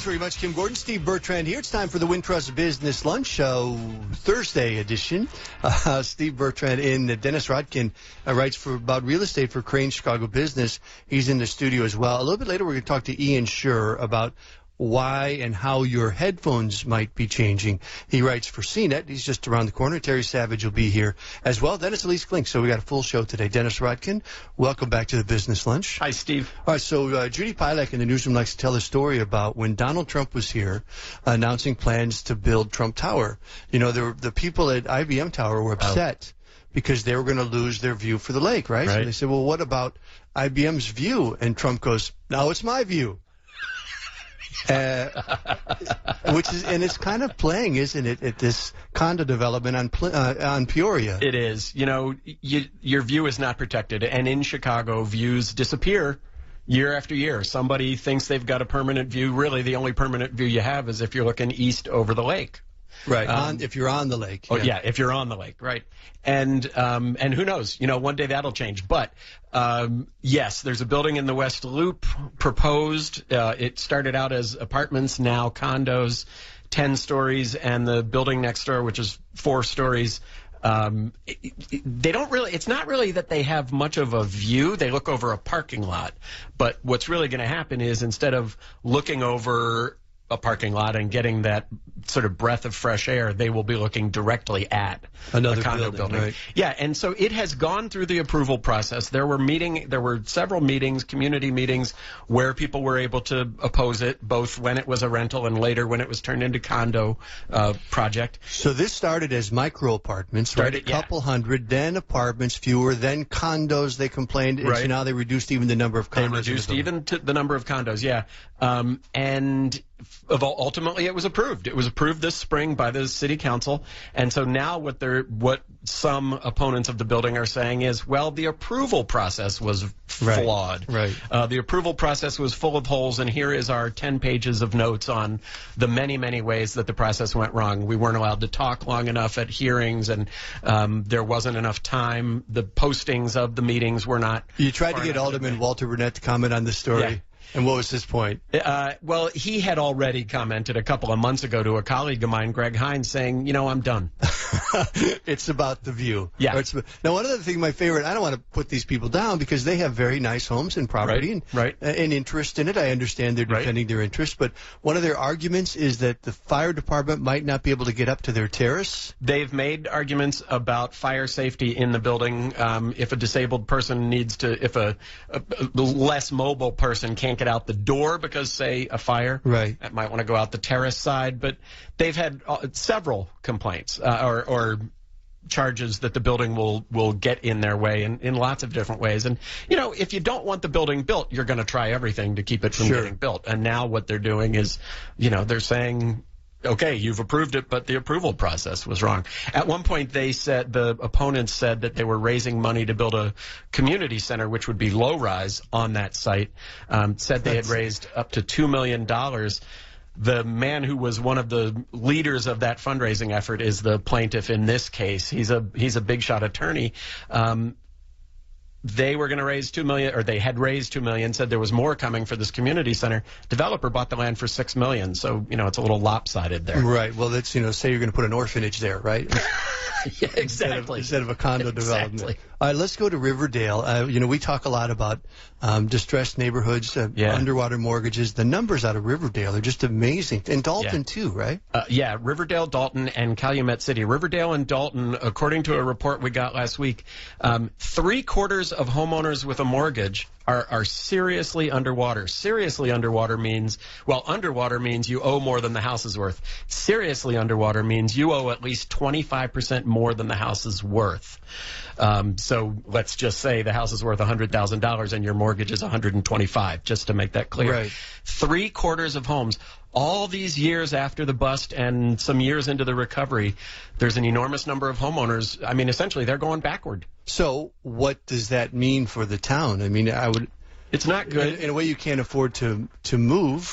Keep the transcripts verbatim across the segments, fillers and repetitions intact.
Thanks very much, Kim Gordon. Steve Bertrand here. It's time for the Wintrust Business Lunch Show, Thursday edition. Uh, Steve Bertrand in. Uh, Dennis Rodkin uh, writes for about real estate for Crane Chicago Business. He's in the studio as well. A little bit later, we're going to talk to Ian Scher about why and how your headphones might be changing. He writes for C net. He's just around the corner. Terry Savage will be here as well. Then it's Elise Klink. So we got a full show today. Dennis Rodkin, welcome back to the Business Lunch. Hi, Steve. All right, so uh, Judy Pilak in the newsroom likes to tell a story about when Donald Trump was here announcing plans to build Trump Tower. You know, there were, the people at I B M Tower were upset oh. because they were going to lose their view for the lake, right? right? So they said, well, what about I B M's view? And Trump goes, no, it's my view. Uh, which is, and it's kind of playing, isn't it, at this condo development on uh, on Peoria? It is. You know, you, your view is not protected, and in Chicago, views disappear year after year. Somebody thinks they've got a permanent view. Really, the only permanent view you have is if you're looking east over the lake. Right, um, on, if you're on the lake. Oh, yeah. yeah, if you're on the lake, right. And um, and who knows, you know, one day that'll change. But, um, yes, there's a building in the West Loop proposed. Uh, it started out as apartments, now condos, ten stories, and the building next door, which is four stories, Um, it, it, they don't really, it's not really that they have much of a view. They look over a parking lot. But what's really going to happen is instead of looking over a parking lot and getting that sort of breath of fresh air, they will be looking directly at another a condo building. building. Right. Yeah, and so it has gone through the approval process. There were meeting, there were several meetings, community meetings, where people were able to oppose it, both when it was a rental and later when it was turned into condo uh, project. So this started as micro apartments, started, right? A couple yeah. hundred, then apartments, fewer, then condos. They complained, and right. so now they reduced even the number of condos. They reduced even to the number of condos, yeah. Um, and ultimately, it was approved. It was approved this spring by the city council, and so now what they're what some opponents of the building are saying is, well, the approval process was flawed. Right. right. Uh, the approval process was full of holes, and here is our ten pages of notes on the many, many ways that the process went wrong. We weren't allowed to talk long enough at hearings, and um, there wasn't enough time. The postings of the meetings were not. You tried to get Alderman Walter Burnett to comment on this story. Yeah. And what was his point? Uh, well, he had already commented a couple of months ago to a colleague of mine, Greg Hines, saying, you know, I'm done. It's about the view. Yeah. It's, now, one other thing, my favorite, I don't want to put these people down because they have very nice homes and property right. and, right. Uh, and interest in it. I understand they're defending right. their interest. But one of their arguments is that the fire department might not be able to get up to their terrace. They've made arguments about fire safety in the building. Um, if a disabled person needs to, if a, a, a less mobile person can't get out the door because, say, a fire, right. that might want to go out the terrace side. But they've had uh, several complaints uh, or, or charges that the building will, will get in their way in, in lots of different ways. And, you know, if you don't want the building built, you're going to try everything to keep it from sure. getting built. And now what they're doing is, you know, they're saying, okay, you've approved it, but the approval process was wrong. At one point, they said, the opponents said that they were raising money to build a community center, which would be low-rise on that site, um, said they had raised up to two million dollars. The man who was one of the leaders of that fundraising effort is the plaintiff in this case. He's a he's a big-shot attorney. Um, They were going to raise two million dollars, or they had raised two million dollars, said there was more coming for this community center. Developer bought the land for six million dollars, so, you know, it's a little lopsided there. Right. Well, that's, you know, say you're going to put an orphanage there, right? Yeah, exactly. Instead of, instead of a condo exactly. development. All right, let's go to Riverdale. Uh, you know, we talk a lot about um, distressed neighborhoods, uh, yeah. underwater mortgages. The numbers out of Riverdale are just amazing. And Dalton, yeah. too, right? Uh, yeah, Riverdale, Dalton, and Calumet City. Riverdale and Dalton, according to a report we got last week, um, three quarters of homeowners with a mortgage are, are seriously underwater. Seriously underwater means, well, underwater means you owe more than the house is worth. Seriously underwater means you owe at least twenty-five percent more than the house is worth. Um, so let's just say the house is worth one hundred thousand dollars and your mortgage is one hundred twenty-five thousand dollars, just to make that clear. Right. Three quarters of homes. All these years after the bust and some years into the recovery, there's an enormous number of homeowners. I mean, essentially, they're going backward. So what does that mean for the town? I mean, I would... It's not good. In, in a way, you can't afford to to move, right? Right.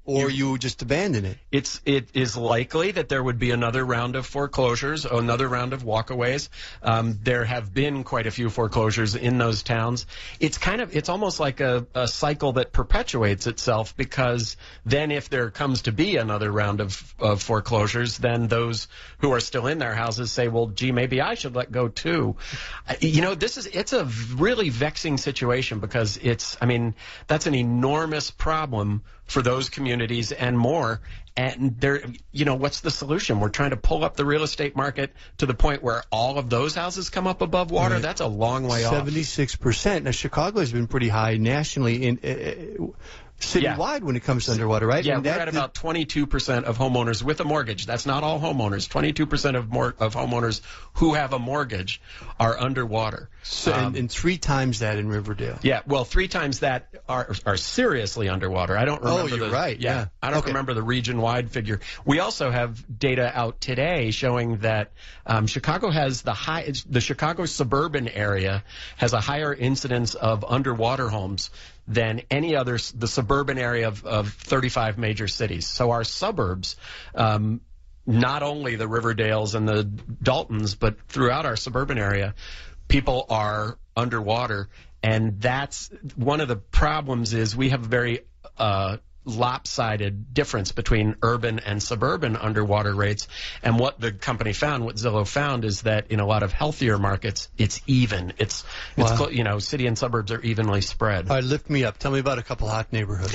or you, you just abandon it. It's it is likely that there would be another round of foreclosures, another round of walkaways. Um, there have been quite a few foreclosures in those towns. It's kind of it's almost like a, a cycle that perpetuates itself, because then if there comes to be another round of, of foreclosures, then those who are still in their houses say, well, gee, maybe I should let go too. You know, this is it's a really vexing situation, because it's I mean that's an enormous problem for those communities and more. And there, you know, what's the solution? We're trying to pull up the real estate market to the point where all of those houses come up above water. Right. That's a long way off. seventy-six percent. Now, Chicago has been pretty high nationally in uh, citywide yeah. when it comes to underwater, right? Yeah, and we're that, at about twenty-two percent of homeowners with a mortgage. That's not all homeowners. twenty-two percent of mor- of homeowners who have a mortgage are underwater. So, um, and, and three times that in Riverdale. Yeah, well, three times that are are seriously underwater. I don't remember. Oh, you're the, right. Yeah, yeah. I don't okay. remember the region-wide figure. We also have data out today showing that um, Chicago has the high. The Chicago suburban area has a higher incidence of underwater homes than any other, the suburban area of, of thirty-five major cities. So our suburbs, um, not only the Riverdales and the Daltons, but throughout our suburban area, people are underwater. And that's one of the problems is we have a very uh, lopsided difference between urban and suburban underwater rates. And what the company found, what Zillow found, is that in a lot of healthier markets, it's even. It's, it's wow. cl- you know, city and suburbs are evenly spread. All right, lift me up. Tell me about a couple hot neighborhoods.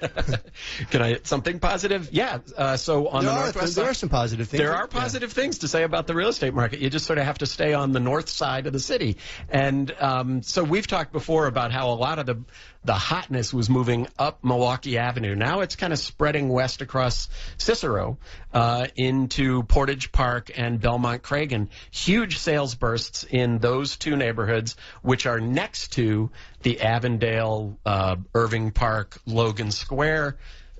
Can I something positive? Yeah. Uh, so on there the are, northwest there side, are some positive things. There are positive yeah. things to say about the real estate market. You just sort of have to stay on the north side of the city. And um, so we've talked before about how a lot of the the hotness was moving up Milwaukee Avenue. Now it's kind of spreading west across Cicero uh, into Portage Park and Belmont Cragen. Huge sales bursts in those two neighborhoods, which are next to the Avondale, uh, Irving Park, Logan Square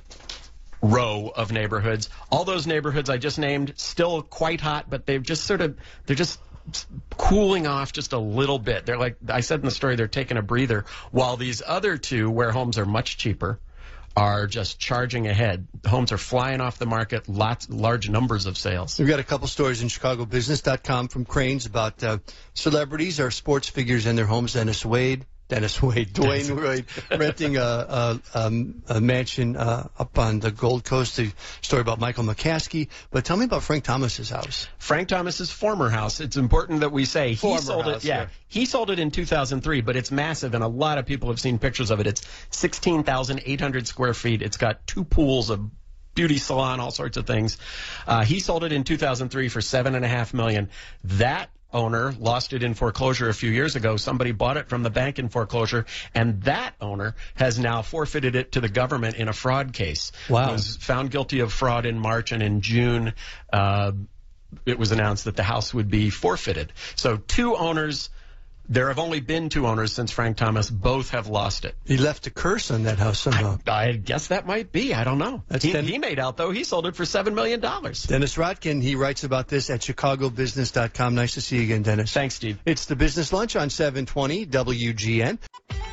row of neighborhoods. All those neighborhoods I just named still quite hot, but they've just sort of, they're just cooling off just a little bit. They're like, I said in the story, they're taking a breather, while these other two, where homes are much cheaper, are just charging ahead. Homes are flying off the market, lots, large numbers of sales. We've got a couple stories in Chicago Business dot com from Cranes about uh, celebrities or sports figures and their homes. Dennis Wade. Dennis Wade, Dwayne Wade, renting a, a, um, a mansion uh, up on the Gold Coast. The story about Michael McCaskey. But tell me about Frank Thomas's house. Frank Thomas's former house. It's important that we say former he sold house, it. Yeah, yeah, he sold it in two thousand three, but it's massive, and a lot of people have seen pictures of it. It's sixteen thousand eight hundred square feet. It's got two pools, a beauty salon, all sorts of things. Uh, he sold it in two thousand three for seven and a half million. That owner lost it in foreclosure a few years ago. Somebody bought it from the bank in foreclosure, and that owner has now forfeited it to the government in a fraud case. Wow. He was found guilty of fraud in March, and in June uh, it was announced that the house would be forfeited. So two owners. There have only been two owners since Frank Thomas. Both have lost it. He left a curse on that house somehow. I, I guess that might be. I don't know. That's he, Den- he made out, though, he sold it for seven million dollars. Dennis Rodkin, he writes about this at Chicago Business dot com. Nice to see you again, Dennis. Thanks, Steve. It's the Business Lunch on seven twenty W G N.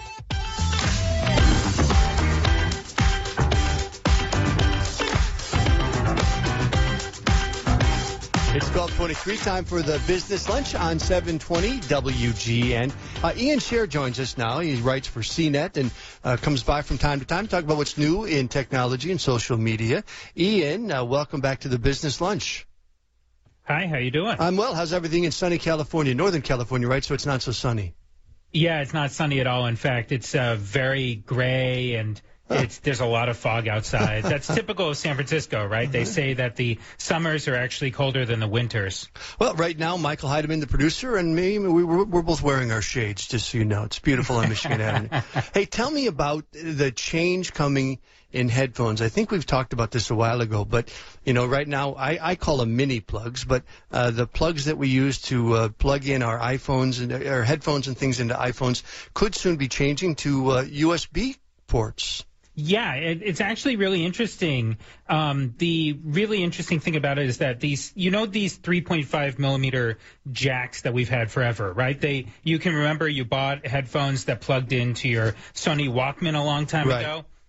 It's twelve twenty-three, time for the Business Lunch on seven twenty W G N. Uh, Ian Scher joins us now. He writes for C net and uh, comes by from time to time to talk about what's new in technology and social media. Ian, uh, welcome back to the Business Lunch. Hi, how you doing? I'm well. How's everything in sunny California, Northern California, right? So it's not so sunny. Yeah, it's not sunny at all. In fact, it's uh, very gray and It's there's a lot of fog outside. That's typical of San Francisco, right? They say that the summers are actually colder than the winters. Well, right now, Michael Heidemann, the producer, and me, we, we're, we're both wearing our shades, just so you know. It's beautiful on Michigan Avenue. Hey, tell me about the change coming in headphones. I think we've talked about this a while ago, but, you know, right now, I, I call them mini plugs, but uh, the plugs that we use to uh, plug in our iPhones and our headphones and things into iPhones could soon be changing to uh, U S B ports. Yeah, it, it's actually really interesting. Um, the really interesting thing about it is that these, you know, these three point five millimeter jacks that we've had forever, right? They, you can remember you bought headphones that plugged into your Sony Walkman a long time right. ago.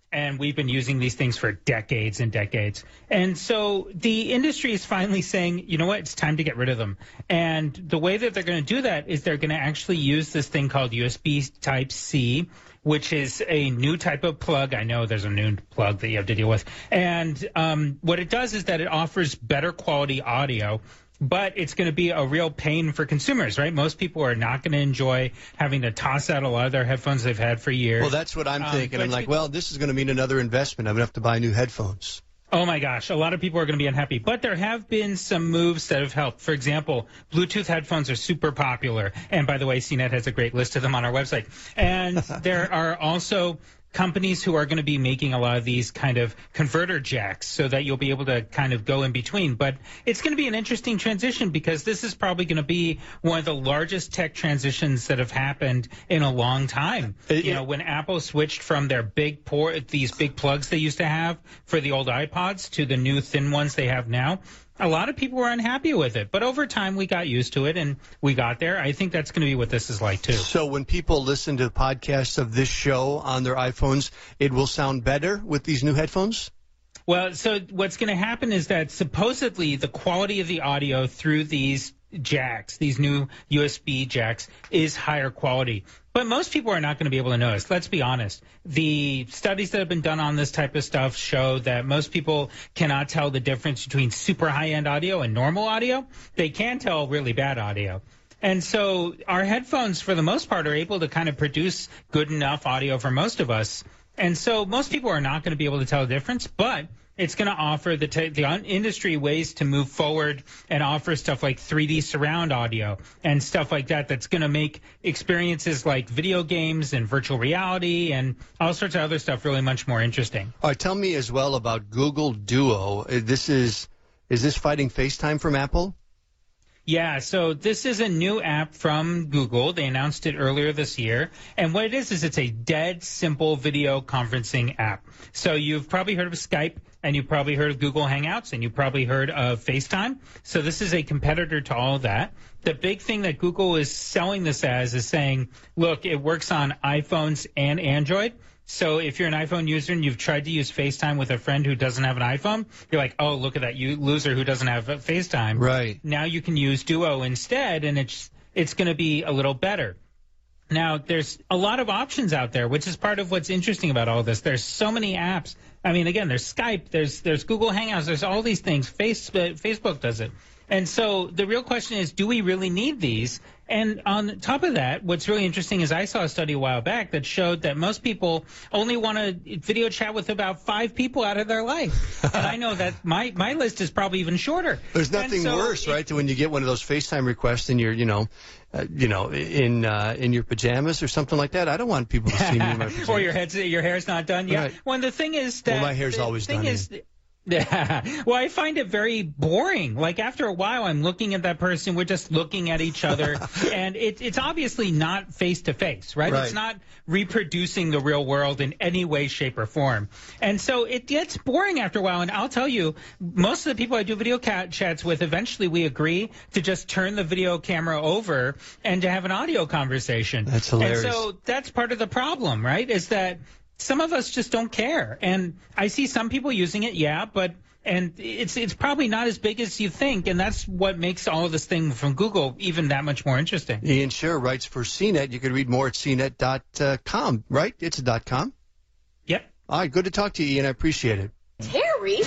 and we've been using these things for decades and decades. And so the industry is finally saying, you know what, it's time to get rid of them. And the way that they're going to do that is they're going to actually use this thing called U S B Type-C, which is a new type of plug. I know there's a new plug that you have to deal with. And um, what it does is that it offers better quality audio, but it's going to be a real pain for consumers, right? Most people are not going to enjoy having to toss out a lot of their headphones they've had for years. Well, that's what I'm um, thinking. I'm like, well, this is going to mean another investment. I'm going to have to buy new headphones. Oh, my gosh. A lot of people are going to be unhappy. But there have been some moves that have helped. For example, Bluetooth headphones are super popular. And by the way, C net has a great list of them on our website. And there are also companies who are going to be making a lot of these kind of converter jacks so that you'll be able to kind of go in between. But it's going to be an interesting transition because this is probably going to be one of the largest tech transitions that have happened in a long time. It, you know, when Apple switched from their big port, these big plugs they used to have for the old iPods to the new thin ones they have now, a lot of people were unhappy with it, but over time we got used to it and we got there. I think that's going to be what this is like too. So when people listen to podcasts of this show on their iPhones, it will sound better with these new headphones? Well, so what's going to happen is that supposedly the quality of the audio through these jacks, these new U S B jacks, is higher quality. But most people are not going to be able to notice. Let's be honest. The studies that have been done on this type of stuff show that most people cannot tell the difference between super high-end audio and normal audio. They can tell really bad audio. And so our headphones, for the most part, are able to kind of produce good enough audio for most of us. And so most people are not going to be able to tell the difference, but it's going to offer the, t- the industry ways to move forward and offer stuff like three D surround audio and stuff like that that's going to make experiences like video games and virtual reality and all sorts of other stuff really much more interesting. All right, tell me as well about Google Duo. This is, is this fighting FaceTime from Apple? Yeah, so this is a new app from Google. They announced it earlier this year. And what it is is it's a dead simple video conferencing app. So you've probably heard of Skype, and you've probably heard of Google Hangouts, and you've probably heard of FaceTime. So this is a competitor to all of that. The big thing that Google is selling this as is saying, look, it works on iPhones and Android. So if you're an iPhone user and you've tried to use FaceTime with a friend who doesn't have an iPhone, you're like, oh, look at that you loser who doesn't have FaceTime. Right. Now you can use Duo instead, and it's it's going to be a little better. Now, there's a lot of options out there, which is part of what's interesting about all this. There's so many apps. I mean, again, there's Skype, there's there's Google Hangouts, there's all these things. Face, Facebook does it. And so the real question is, do we really need these? And on top of that, what's really interesting is I saw a study a while back that showed that most people only want to video chat with about five people out of their life. And I know that my, my list is probably even shorter. There's nothing so worse, it, right, than when you get one of those FaceTime requests and you're, you know, uh, you know, in uh, in your pajamas or something like that. I don't want people to see me in my pajamas. Or your head's, your hair's not done yet. Right. Well, the thing is that well, my hair's the always thing done. Is, Yeah. Well, I find it very boring. Like, after a while, I'm looking at that person. We're just looking at each other. And it, it's obviously not face-to-face, right? right? It's not reproducing the real world in any way, shape, or form. And so it gets boring after a while. And I'll tell you, most of the people I do video cat chats with, eventually we agree to just turn the video camera over and to have an audio conversation. That's hilarious. And so that's part of the problem, right, is that some of us just don't care. And I see some people using it, yeah, but and it's it's probably not as big as you think, and that's what makes all of this thing from Google even that much more interesting. Ian Scher writes for C net. You can read more at C net dot com, right? It's a .com. Yep. All right, good to talk to you, Ian. I appreciate it. Terry.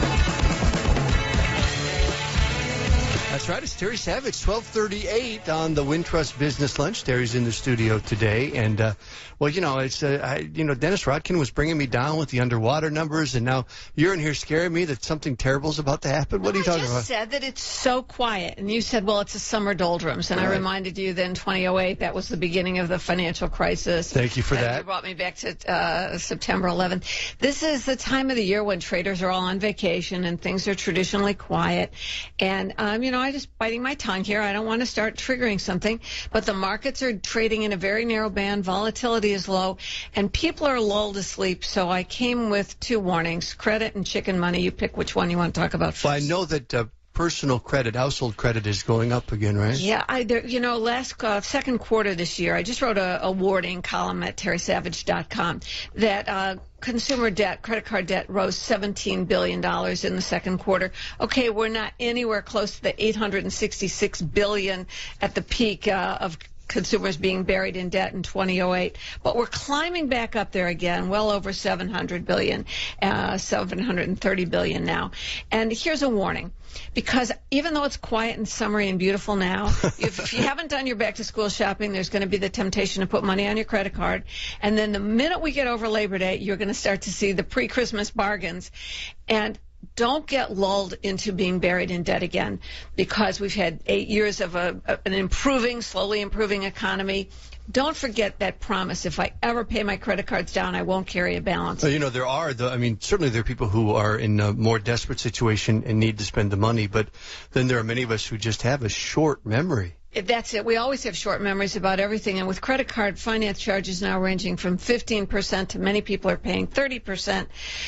That's right. It's Terry Savage, twelve thirty-eight on the Wintrust Business Lunch. Terry's in the studio today. And, uh, well, you know, it's uh, I, you know, Dennis Rodkin was bringing me down with the underwater numbers, and now you're in here scaring me that something terrible is about to happen. What no, are you talking I just about? said that it's so quiet. And you said, well, it's a summer doldrums. And All I right. reminded you then twenty oh eight, that was the beginning of the financial crisis. Thank you for and that. You brought me back to uh, September eleventh. This is the time of the year when traders are all on vacation and things are traditionally quiet. And, um, you know, I just biting my tongue here. I don't want to start triggering something, but the markets are trading in a very narrow band. Volatility is low, and people are lulled to sleep. So I came with two warnings: credit and chicken money. You pick which one you want to talk about first. Well, I know that uh, personal credit, household credit is going up again, right? Yeah, I, there, you know, last uh, second quarter this year, I just wrote a, a warning column at terry savage dot com that uh, consumer debt, credit card debt, rose seventeen billion dollars in the second quarter. Okay, we're not anywhere close to the eight hundred sixty-six billion dollars at the peak uh, of consumers being buried in debt in two thousand eight, but we're climbing back up there again, well over seven hundred billion dollars, uh, seven hundred thirty billion dollars now. And here's a warning, because even though it's quiet and summery and beautiful now, if, if you haven't done your back-to-school shopping, there's going to be the temptation to put money on your credit card. And then the minute we get over Labor Day, you're going to start to see the pre-Christmas bargains. And don't get lulled into being buried in debt again, because we've had eight years of a, an improving, slowly improving economy. Don't forget that promise. If I ever pay my credit cards down, I won't carry a balance. Well, you know, there are, the, I mean, certainly there are people who are in a more desperate situation and need to spend the money, but then there are many of us who just have a short memory. That's it. We always have short memories about everything. And with credit card finance charges now ranging from fifteen percent to many people are paying thirty percent.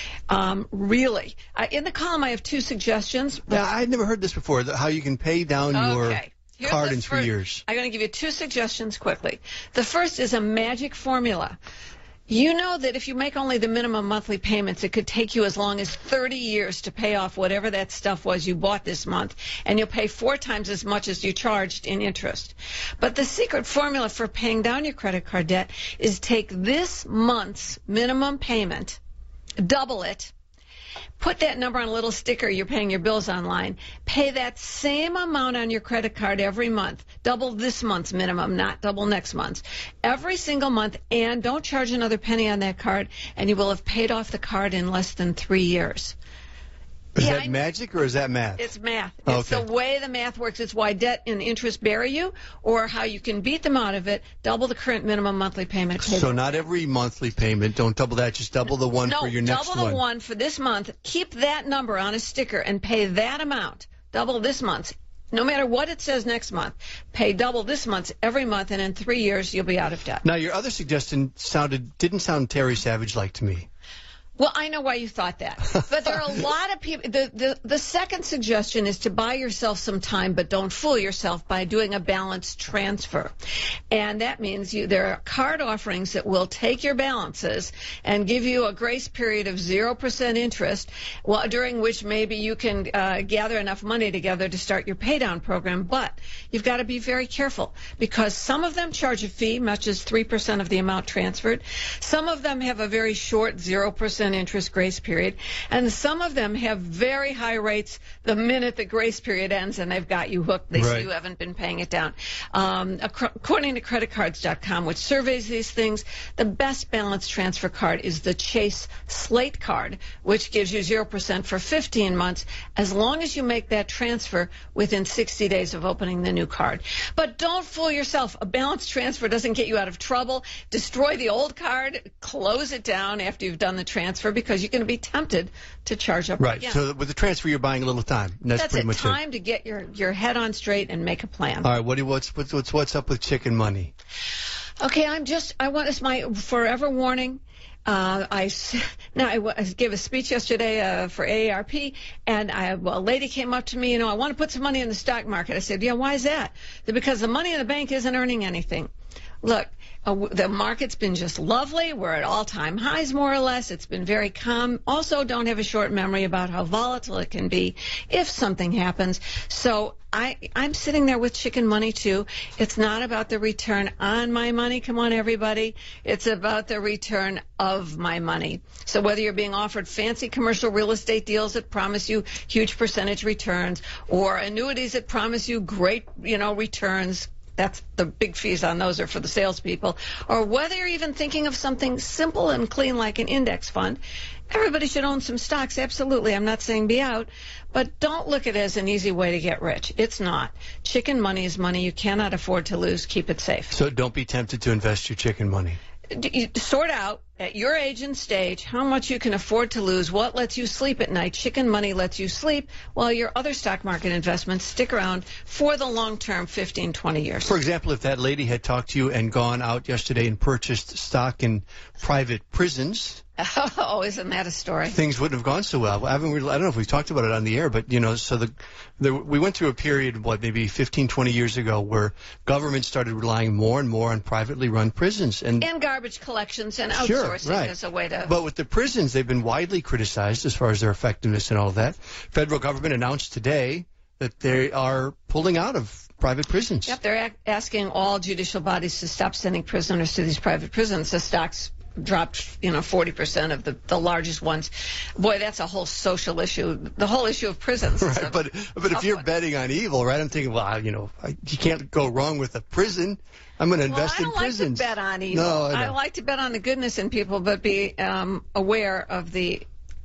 Um, really. Uh, in the column, I have two suggestions. Yeah, I'd never heard this before, how you can pay down okay. your card in three first, years. I'm going to give you two suggestions quickly. The first is a magic formula. You know that if you make only the minimum monthly payments, it could take you as long as thirty years to pay off whatever that stuff was you bought this month, and you'll pay four times as much as you charged in interest. But the secret formula for paying down your credit card debt is take this month's minimum payment, double it, put that number on a little sticker you're paying your bills online, pay that same amount on your credit card every month, double this month's minimum, not double next month's, every single month, and don't charge another penny on that card, and you will have paid off the card in less than three years. Is yeah, that magic or is that math? It's math. Oh, it's okay. the way the math works. It's why debt and interest bury you, or how you can beat them out of it, double the current minimum monthly payment. So not every monthly payment. Don't double that. Just double the one no, for your next one. double the one for this month. Keep that number on a sticker and pay that amount. Double this month's. No matter what it says next month, pay double this month's every month, and in three years you'll be out of debt. Now, your other suggestion sounded didn't sound Terry Savage-like to me. Well, I know why you thought that. But there are a lot of people. The, the, the second suggestion is to buy yourself some time, but don't fool yourself by doing a balance transfer. And that means you, there are card offerings that will take your balances and give you a grace period of zero percent interest, well, during which maybe you can uh, gather enough money together to start your paydown program. But you've got to be very careful, because some of them charge a fee, much as three percent of the amount transferred. Some of them have a very short zero percent interest grace period, and some of them have very high rates the minute the grace period ends, and they've got you hooked. They right. see you haven't been paying it down. Um, according to credit cards dot com, which surveys these things, the best balance transfer card is the Chase Slate card, which gives you zero percent for fifteen months, as long as you make that transfer within sixty days of opening the new card. But don't fool yourself. A balance transfer doesn't get you out of trouble. Destroy the old card, close it down after you've done the transfer, because you're going to be tempted to charge up right. again. So with the transfer, you're buying a little time. That's, That's pretty it. much Time it. to get your, your head on straight and make a plan. All right. What do, what's, what's what's what's up with chicken money? Okay, I'm just. I want. It's my forever warning. Uh, I now I, I gave a speech yesterday uh, for A A R P, and I, well, a lady came up to me. You know, I want to put some money in the stock market. I said, yeah, why is that? Because the money in the bank isn't earning anything. Look, uh, the market's been just lovely. We're at all-time highs, more or less. It's been very calm. Also, don't have a short memory about how volatile it can be if something happens. So I, I'm sitting there with chicken money, too. It's not about the return on my money. Come on, everybody. It's about the return of my money. So whether you're being offered fancy commercial real estate deals that promise you huge percentage returns, or annuities that promise you great, you know, returns, that's the big fees on those are for the salespeople, or whether you're even thinking of something simple and clean like an index fund, everybody should own some stocks. Absolutely. I'm not saying be out, but don't look at it as an easy way to get rich. It's not. Chicken money is money you cannot afford to lose. Keep it safe. So don't be tempted to invest your chicken money. D- sort out at your age and stage, how much you can afford to lose, what lets you sleep at night. Chicken money lets you sleep while your other stock market investments stick around for the long term, fifteen, twenty years. For example, if that lady had talked to you and gone out yesterday and purchased stock in private prisons, oh, isn't that a story? things wouldn't have gone so well. I, haven't really, I don't know if we've talked about it on the air, but, you know, so the, the we went through a period, what, maybe fifteen, twenty years ago where government started relying more and more on privately run prisons. And, and garbage collections and outsourcing sure, right. as a way to... But with the prisons, they've been widely criticized as far as their effectiveness and all of that. Federal government announced today that they are pulling out of private prisons. Yep, they're a- asking all judicial bodies to stop sending prisoners to these private prisons. The stocks dropped, you know, forty percent of the, the largest ones. Boy, that's a whole social issue. The whole issue of prisons. Right, but but if you're one. betting on evil, right, I'm thinking, well, you know, I, you can't go wrong with a prison. I'm going to invest well, in prisons. I don't like to bet on evil. No, I, I like to bet on the goodness in people, but be um, aware of the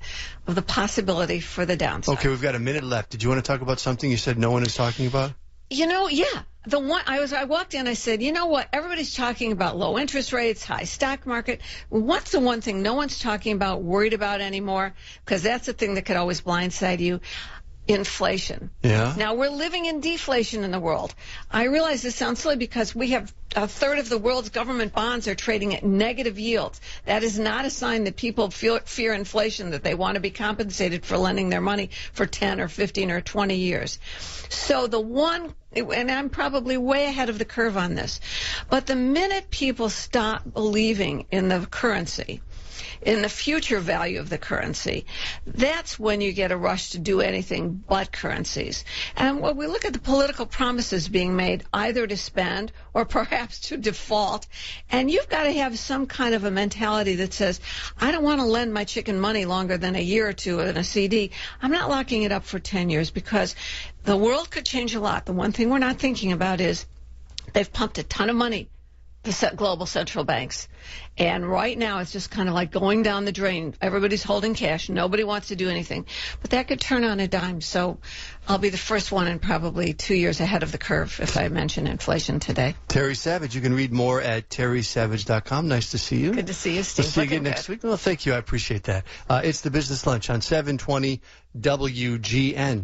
of the possibility for the downside. Okay, we've got a minute left. Did you want to talk about something you said no one is talking about? You know, yeah. The one I was, I walked in. I said, you know what? Everybody's talking about low interest rates, high stock market. What's the one thing no one's talking about, worried about anymore? Because that's the thing that could always blindside you. Inflation. Yeah. Now, we're living in deflation in the world. I realize this sounds silly because we have a third of the world's government bonds are trading at negative yields. That is not a sign that people feel, fear inflation, that they want to be compensated for lending their money for ten or fifteen or twenty years. So the one, and I'm probably way ahead of the curve on this, but the minute people stop believing in the currency, in the future value of the currency, that's when you get a rush to do anything but currencies. And when we look at the political promises being made, either to spend or perhaps to default, and you've got to have some kind of a mentality that says, I don't want to lend my chicken money longer than a year or two in a C D. I'm not locking it up for ten years because the world could change a lot. The one thing we're not thinking about is they've pumped a ton of money, the global central banks. And right now it's just kind of like going down the drain. Everybody's holding cash. Nobody wants to do anything. But that could turn on a dime. So I'll be the first one and probably two years ahead of the curve if I mention inflation today. Terry Savage. You can read more at terry savage dot com. Nice to see you. Good to see you, Steve. We'll see you again next week. Well, thank you. I appreciate that. Uh, it's the Business Lunch on seven twenty W G N.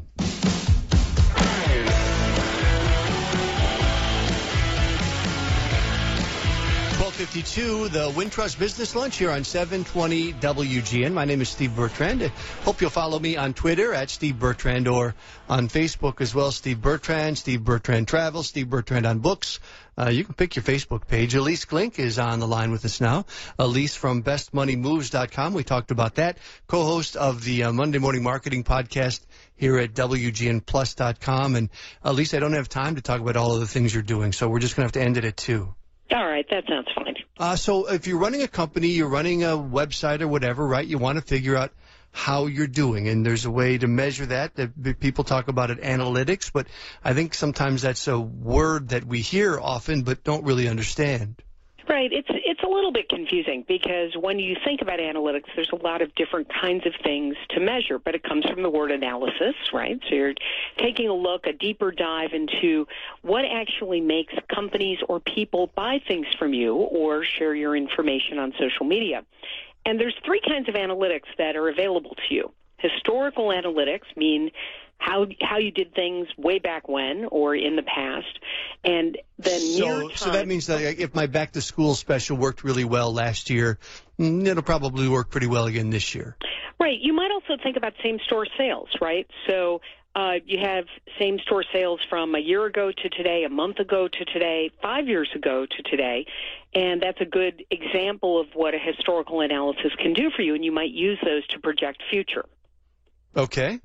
twelve fifty-two, the Wintrust Business Lunch here on seven twenty W G N. My name is Steve Bertrand. I hope you'll follow me on Twitter at Steve Bertrand or on Facebook as well, Steve Bertrand, Steve Bertrand Travel, Steve Bertrand on Books. Uh, you can pick your Facebook page. Elise Glink is on the line with us now. Elise from best money moves dot com. We talked about that. Co-host of the uh, Monday Morning Marketing Podcast here at W G N plus dot com. And Elise, I don't have time to talk about all of the things you're doing, so we're just going to have to end it at two. All right, that sounds fine. Uh, so if you're running a company, you're running a website or whatever, right, you want to figure out how you're doing, and there's a way to measure that. that people talk about it, analytics, but I think sometimes that's a word that we hear often but don't really understand. Right. It's it's a little bit confusing because when you think about analytics, there's a lot of different kinds of things to measure, but it comes from the word analysis, right? So you're taking a look, a deeper dive into what actually makes companies or people buy things from you or share your information on social media. And there's three kinds of analytics that are available to you. Historical analytics mean how how you did things way back when or in the past, and then so, near time. So that means that if my back to school special worked really well last year, it'll probably work pretty well again this year. Right. You might also think about same store sales, right? So uh, you have same store sales from a year ago to today, a month ago to today, five years ago to today, and that's a good example of what a historical analysis can do for you, and you might use those to project future. Okay.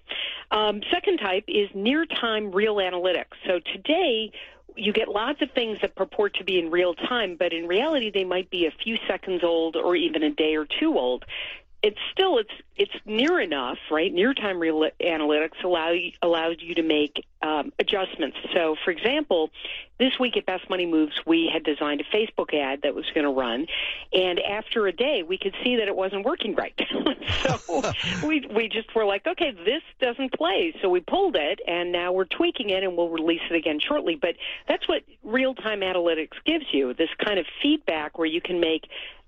Um, second type is near-time real analytics. So today, you get lots of things that purport to be in real time, but in reality, they might be a few seconds old or even a day or two old. It's still, it's it's near enough, right? Near-time real analytics allow you, allows you to make um, adjustments. So, for example, this week at Best Money Moves, we had designed a Facebook ad that was going to run, and after a day, we could see that it wasn't working right. So we we just were like, okay, this doesn't play. So we pulled it, and now we're tweaking it, and we'll release it again shortly. But that's what real-time analytics gives you, this kind of feedback where you can make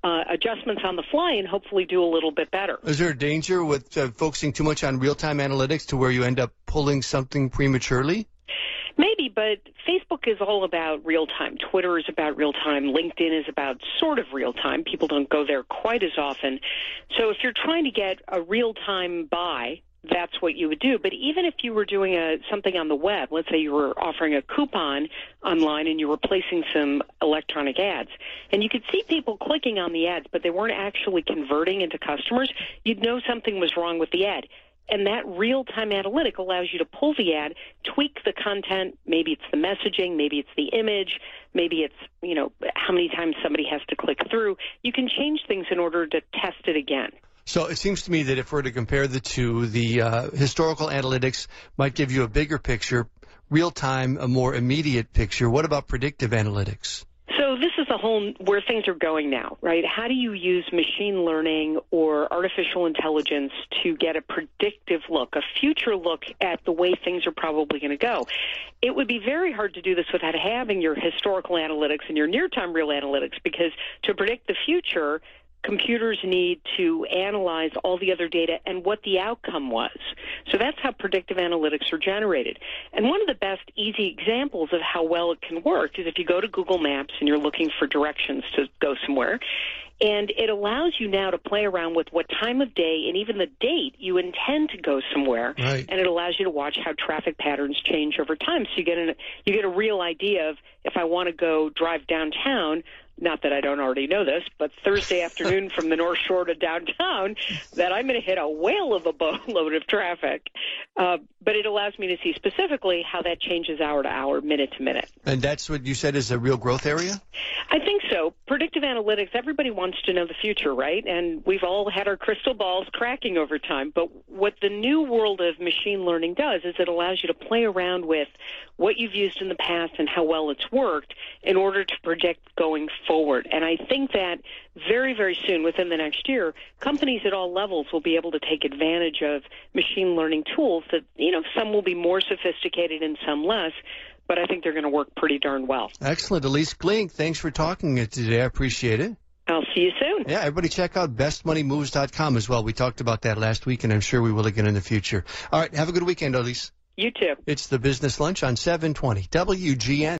uh, adjustments on the fly and hopefully do a little bit better. Is there a danger with uh, focusing too much on real-time analytics to where you end up pulling something prematurely? Maybe, but Facebook is all about real time. Twitter is about real time. LinkedIn is about sort of real time. People don't go there quite as often. So if you're trying to get a real time buy, that's what you would do. But even if you were doing a, something on the web, let's say you were offering a coupon online and you were placing some electronic ads, and you could see people clicking on the ads, but they weren't actually converting into customers, you'd know something was wrong with the ad. And that real-time analytic allows you to pull the ad, tweak the content. Maybe it's the messaging, maybe it's the image, maybe it's, you know, how many times somebody has to click through. You can change things in order to test it again. So it seems to me that if we're to compare the two, the uh, historical analytics might give you a bigger picture, real-time, a more immediate picture. What about predictive analytics? So this is a whole where things are going now, right? How do you use machine learning or artificial intelligence to get a predictive look, a future look at the way things are probably going to go? It would be very hard to do this without having your historical analytics and your near-time real analytics, because to predict the future, computers need to analyze all the other data and what the outcome was. So that's how predictive analytics are generated. And one of the best easy examples of how well it can work is if you go to Google Maps and you're looking for directions to go somewhere, and it allows you now to play around with what time of day and even the date you intend to go somewhere. Right. And it allows you to watch how traffic patterns change over time. So you get an, you get a real idea of, if I want to go drive downtown, not that I don't already know this, but Thursday afternoon from the North Shore to downtown, that I'm going to hit a whale of a boatload of traffic. Uh, but it allows me to see specifically how that changes hour to hour, minute to minute. And that's what you said is a real growth area? I think so. Predictive analytics, everybody wants to know the future, right? And we've all had our crystal balls cracking over time. But what the new world of machine learning does is it allows you to play around with what you've used in the past and how well it's worked in order to predict going forward. And I think that very, very soon, within the next year, companies at all levels will be able to take advantage of machine learning tools that, you know, some will be more sophisticated and some less, but I think they're going to work pretty darn well. Excellent. Elise Glink, thanks for talking today. I appreciate it. I'll see you soon. Yeah, everybody check out best money moves dot com as well. We talked about that last week, and I'm sure we will again in the future. All right, have a good weekend, Elise. You too. It's the Business Lunch on seven twenty W G N.